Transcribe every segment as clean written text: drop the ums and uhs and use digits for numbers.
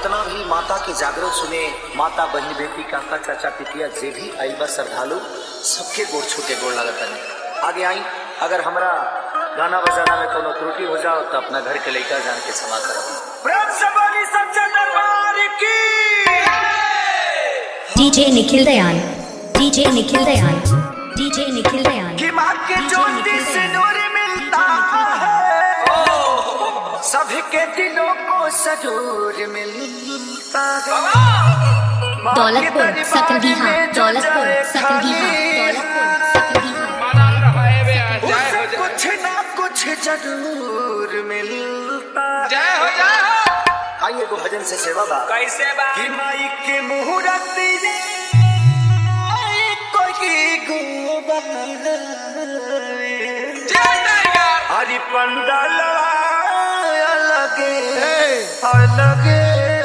जितना भी माता के जागरण सुने, माता बहन बेटी काका चाचा पितिया जे भी आई बा श्रद्धालु सबके गोड़ छूटे गोड़ लागत है। आगे आई, अगर हमरा गाना बजाना में कोनो त्रुटि हो जाओ तो अपना घर के लड़का जान के क्षमा करो। प्रेम से बोली सच्चा दरबार की। DJ Nikhil Dayal, DJ Nikhil Dayal, DJ Nikhil Dayal. कि माँ के ज्योति से नूर मिलता है, सबके दिलों को सरूर मिलता है। दौलतपुर सकलडीहा, दौलतपुर सकलडीहा, दौलतपुर सकलडीहा। कुछ ना कुछ जरूर मिलता। जय हो जय हो। आइए को भजन से सेवा बा। कैसे बा? कि माई के मुहूर्त ने कोई गोबर हरि पंडाल अलगे अलगे।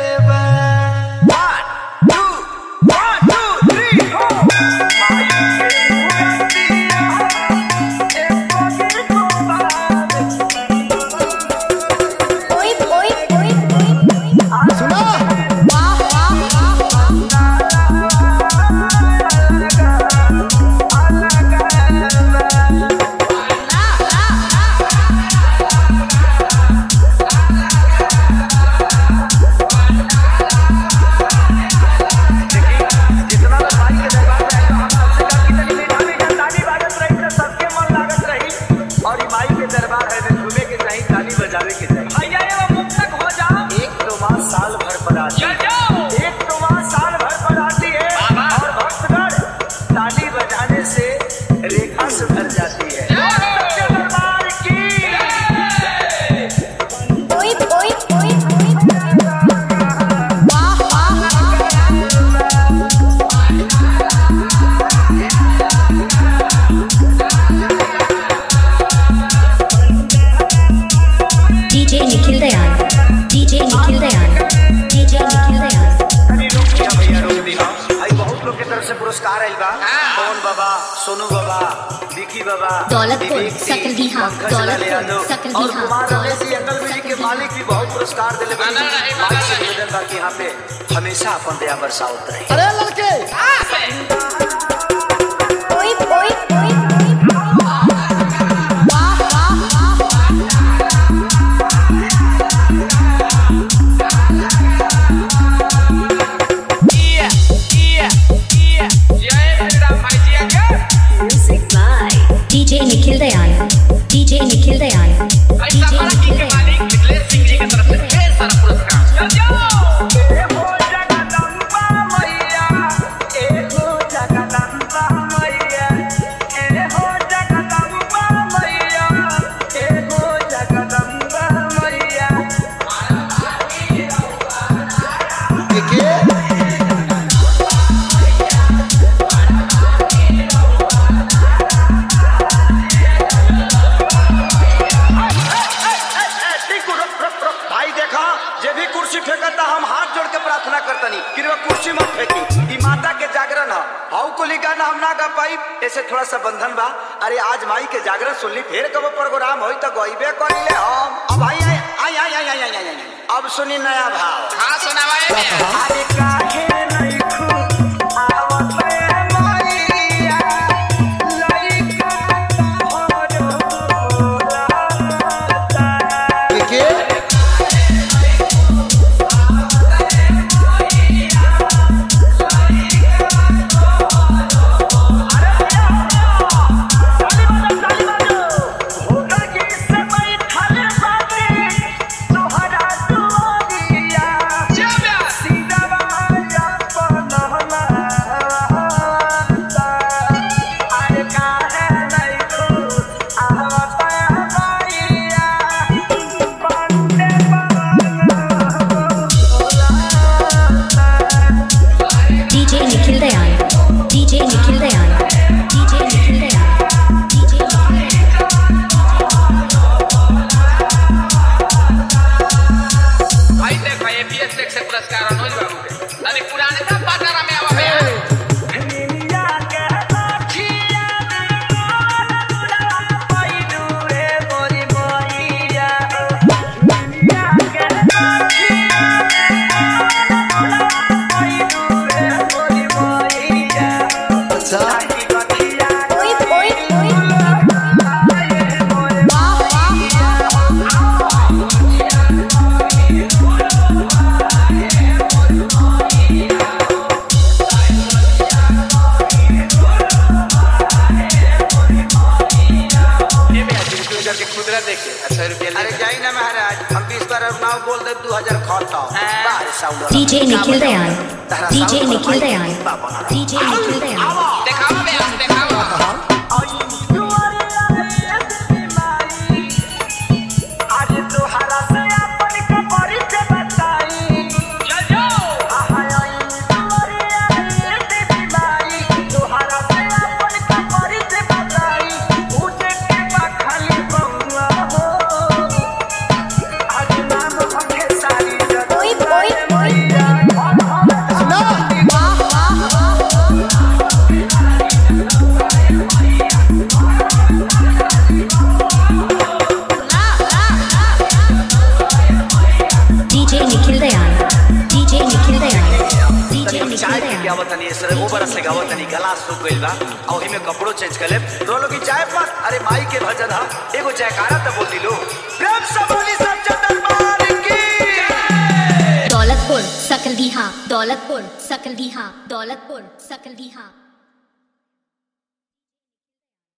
DJ Nikhil Dayal, DJ Nikhil Dayal, DJ Nikhil Dayal. बहुत लोग की तरफ से पुरस्कार आइल बा। पवन बाबा, सोनू बाबा, विकी बाबा, दौलतपुर सकलडीहा, दौलतपुर सकलडीहा। और कुमार रमेश जी अंकल म्यूजिक के मालिक भी बहुत पुरस्कार दिले। माइक से निवेदन बा कि यहाँ पे हमेशा अपन दया बरसावत रहे। अरे लड़के DJ Nikhil Dayal, DJ Nikhil Dayal, DJ Nikhil Dayal. Mithilesh Singh ji की तरफ से ढेर सारा पुरस्कार। हम हाथ जोड़ के प्रार्थना करतनी कि वो कुर्सी मत फेंकी। ई माता के जागरण है, हाउ को गाना हम ना गा पाई, ऐसे थोड़ा सा बंधन बा। अरे आज माई के जागरण सुनली, फिर कब प्रोग्राम होई तो गइबे करिले हम। अब आई आई आई आई आई आई आई अब सुनी नया भाव। हाँ सुनावाए। अरे काहे नहीं खू आवत मैया लइका और बोलाता। जय DJ Nikhil Dayan. DJ Nikhil Dayan. DJ Nikhil Dayan. देखावा बे देखावा DJ Nikhil Dayan. DJ Nikhil Dayan. DJ तनी चाय Nikhil पी के Dayan. आवत तनी सर ऊपर से गावत तनी गला सूख गइल बा और ही में कपड़ो चेंज कर ले दो लोग की चाय पर अरे माई के भजन हा एगो जयकारा तो बोल दिलो प्रेम से बोली सच्चा दरबार की दौलतपुर सकल दीहा दौलतपुर सकल दीहा दौलतपुर सकल दीहा